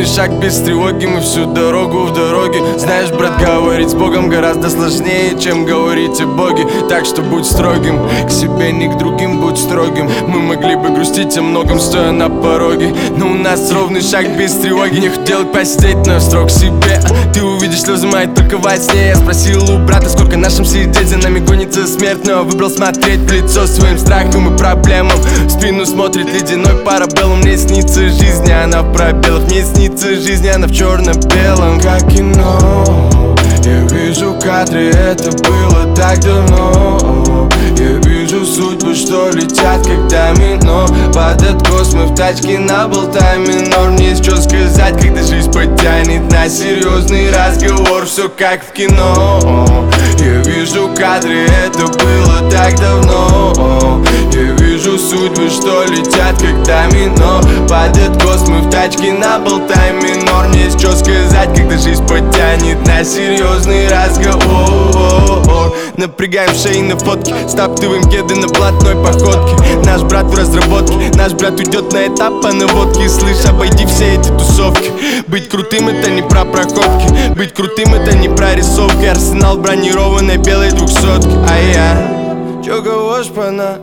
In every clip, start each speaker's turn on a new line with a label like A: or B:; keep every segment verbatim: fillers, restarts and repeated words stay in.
A: ровный шаг без тревоги, мы всю дорогу в дороге. Знаешь, брат, говорить с Богом гораздо сложнее, чем говорить о Боге. Так что будь строгим к себе, не к другим, будь строгим. Мы могли бы грустить о многом, стоя на пороге, но у нас ровный шаг без тревоги. Не хотел посидеть, но строг себе. Ты увидишь, слезы мои только во сне. Я спросил у брата, сколько нашим сидеть, за нами гонится смерть, но выбрал смотреть в лицо своим страхам и проблемам. В спину смотрит ледяной парабеллум. Мне снится жизнь, она в пробелах. Мне снится жизнь, она в черно-белом, как кино. Я вижу кадры, это было так давно. Я вижу судьбы, что летят, как домино. Под откос мы в тачке наболтаем минор. Мне есть что сказать, когда жизнь потянет на серьезный разговор. Все как в кино. Я вижу кадры, это было так давно. Я вижу судьбы, что летят, как домино. Под откос мы в тачке наболтаем минор. Мне есть что сказать, когда жизнь потянет на серьезный разговор. Напрягаем шеи на фотке, стаптываем кеды на блатной походке. Наш брат в разработке, наш брат уйдет на этап по наводке. Слышь, обойди все эти тусовки. Быть крутым это не про проходки, быть крутым это не про рисовки. Арсенал бронированной белой двухсотки. А я чё говоришь по на?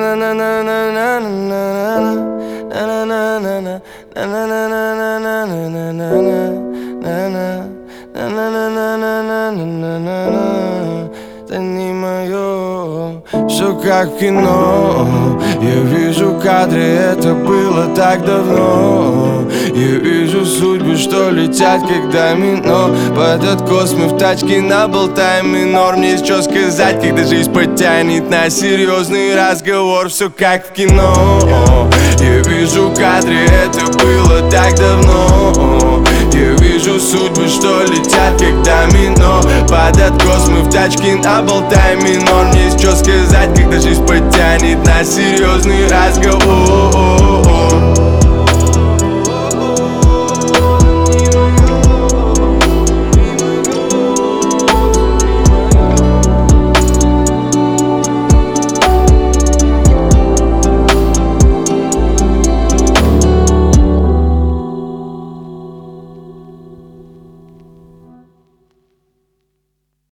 A: Это не моё, всё как в кино. Я вижу кадры, это было так давно. Я вижу судьбы, что летят, как домино. Под откос мы в тачке наболтаем минор. Мне есть что сказать, когда жизнь потянет на серьезный разговор. Всё как в кино. Я вижу кадры, это было так давно. Я вижу судьбы, что летят, как домино. Под откос мы в тачке наболтаем минор. Мне есть что сказать, когда жизнь потянет на серьезный разговор.